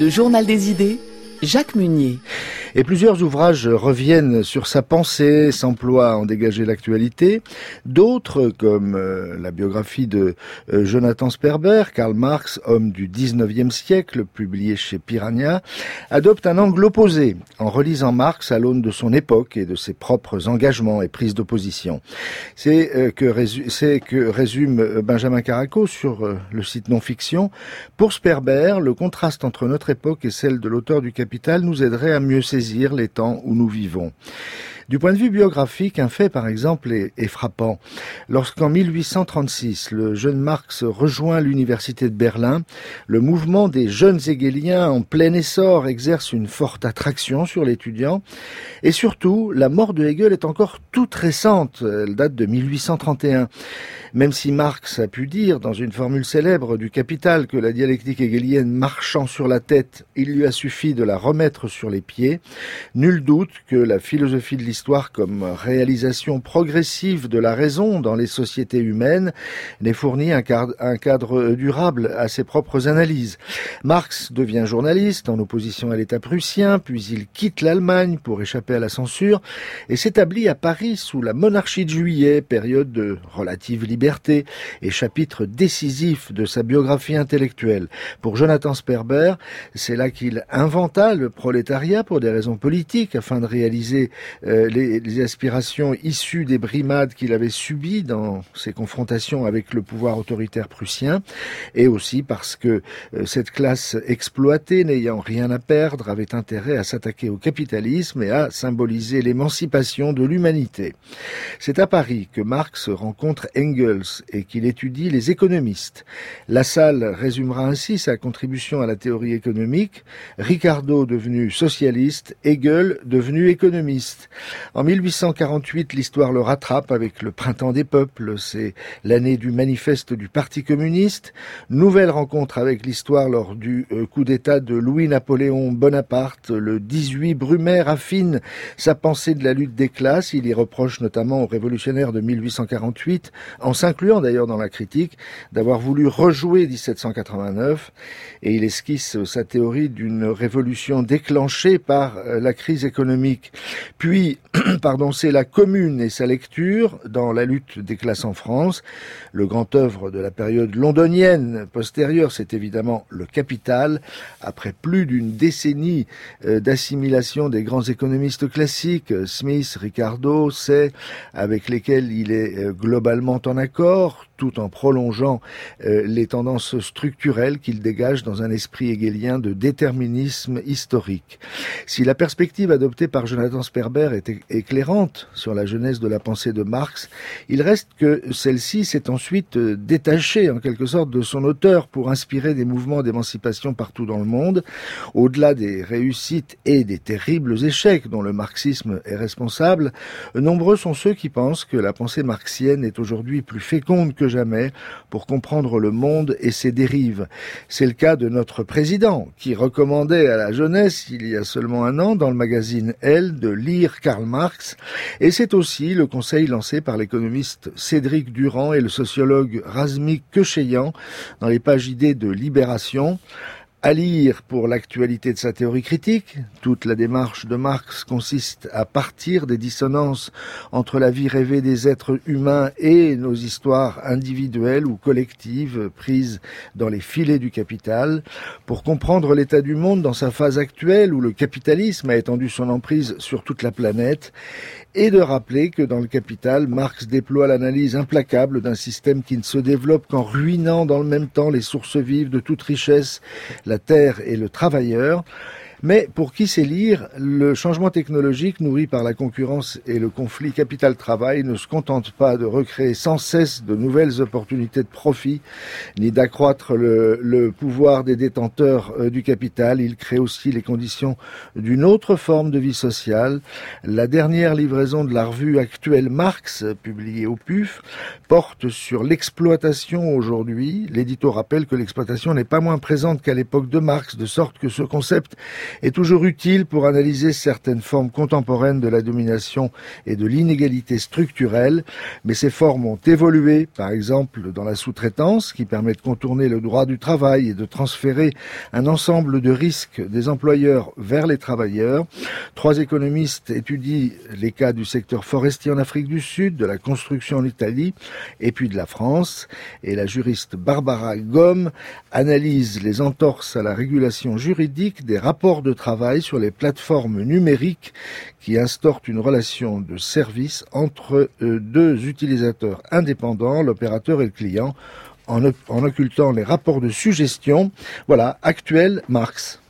Le journal des idées, Jacques Munier. Et plusieurs ouvrages reviennent sur sa pensée, s'emploient à en dégager l'actualité. D'autres, comme la biographie de Jonathan Sperber, Karl Marx, homme du 19e siècle, publié chez Piranha, adoptent un angle opposé, en relisant Marx à l'aune de son époque et de ses propres engagements et prises d'opposition. C'est que résume Benjamin Caraco sur le site Non-Fiction. Pour Sperber, le contraste entre notre époque et celle de l'auteur du Capital nous aiderait à mieux saisir les temps où nous vivons. Du point de vue biographique, un fait par exemple est frappant. Lorsqu'en 1836, le jeune Marx rejoint l'université de Berlin, le mouvement des jeunes hegéliens en plein essor exerce une forte attraction sur l'étudiant. Et surtout, la mort de Hegel est encore toute récente, elle date de 1831. Même si Marx a pu dire dans une formule célèbre du Capital que la dialectique hegélienne marchant sur la tête, il lui a suffi de la remettre sur les pieds, nul doute que la philosophie de l'histoire comme réalisation progressive de la raison dans les sociétés humaines n'ait fourni un cadre durable à ses propres analyses. Marx devient journaliste en opposition à l'État prussien, puis il quitte l'Allemagne pour échapper à la censure et s'établit à Paris sous la monarchie de Juillet, période de relative liberté et chapitre décisif de sa biographie intellectuelle. Pour Jonathan Sperber, c'est là qu'il inventa le prolétariat pour des raisons politiques afin de réaliser les aspirations issues des brimades qu'il avait subies dans ses confrontations avec le pouvoir autoritaire prussien, et aussi parce que cette classe exploitée, n'ayant rien à perdre, avait intérêt à s'attaquer au capitalisme et à symboliser l'émancipation de l'humanité. C'est à Paris que Marx rencontre Engels et qu'il étudie les économistes. Lassalle résumera ainsi sa contribution à la théorie économique: Ricardo devenu socialiste, Hegel devenu économiste. En 1848, l'histoire le rattrape avec le Printemps des peuples, c'est l'année du manifeste du Parti communiste. Nouvelle rencontre avec l'histoire lors du coup d'État de Louis-Napoléon Bonaparte. Le 18 Brumaire affine sa pensée de la lutte des classes. Il y reproche notamment aux révolutionnaires de 1848, en s'incluant d'ailleurs dans la critique, d'avoir voulu rejouer 1789. Et il esquisse sa théorie d'une révolution déclenchée par la crise économique. Puis, c'est la Commune et sa lecture dans la lutte des classes en France. Le grand œuvre de la période londonienne postérieure, c'est évidemment le Capital. Après plus d'une décennie d'assimilation des grands économistes classiques, Smith, Ricardo, Say, avec lesquels il est globalement en accord, tout en prolongeant les tendances structurelles qu'il dégage dans un esprit hegelien de déterminisme historique. Si la perspective adoptée par Jonathan Sperber est éclairante sur la genèse de la pensée de Marx, il reste que celle-ci s'est ensuite détachée en quelque sorte de son auteur pour inspirer des mouvements d'émancipation partout dans le monde. Au-delà des réussites et des terribles échecs dont le marxisme est responsable, nombreux sont ceux qui pensent que la pensée marxienne est aujourd'hui plus féconde que jamais pour comprendre le monde et ses dérives. C'est le cas de notre président, qui recommandait à la jeunesse, il y a seulement un an, dans le magazine Elle, de lire Karl Marx, et c'est aussi le conseil lancé par l'économiste Cédric Durand et le sociologue Razmik Kecheyan dans les pages idées de Libération. À lire pour l'actualité de sa théorie critique. Toute la démarche de Marx consiste à partir des dissonances entre la vie rêvée des êtres humains et nos histoires individuelles ou collectives prises dans les filets du capital, pour comprendre l'état du monde dans sa phase actuelle où le capitalisme a étendu son emprise sur toute la planète, et de rappeler que dans le Capital, Marx déploie l'analyse implacable d'un système qui ne se développe qu'en ruinant dans le même temps les sources vives de toute richesse, la terre et le travailleur. Mais pour qui sait lire, le changement technologique nourri par la concurrence et le conflit capital-travail ne se contente pas de recréer sans cesse de nouvelles opportunités de profit, ni d'accroître le pouvoir des détenteurs du capital. Il crée aussi les conditions d'une autre forme de vie sociale. La dernière livraison de la revue Actuelle Marx, publiée au PUF, porte sur l'exploitation aujourd'hui. L'édito rappelle que l'exploitation n'est pas moins présente qu'à l'époque de Marx, de sorte que ce concept est toujours utile pour analyser certaines formes contemporaines de la domination et de l'inégalité structurelle, mais ces formes ont évolué, par exemple dans la sous-traitance, qui permet de contourner le droit du travail et de transférer un ensemble de risques des employeurs vers les travailleurs. 3 économistes étudient les cas du secteur forestier en Afrique du Sud, de la construction en Italie et puis de la France. Et la juriste Barbara Gomme analyse les entorses à la régulation juridique des rapports de travail sur les plateformes numériques qui instaurent une relation de service entre 2 utilisateurs indépendants, l'opérateur et le client, en occultant les rapports de suggestion. Voilà, actuel Marx.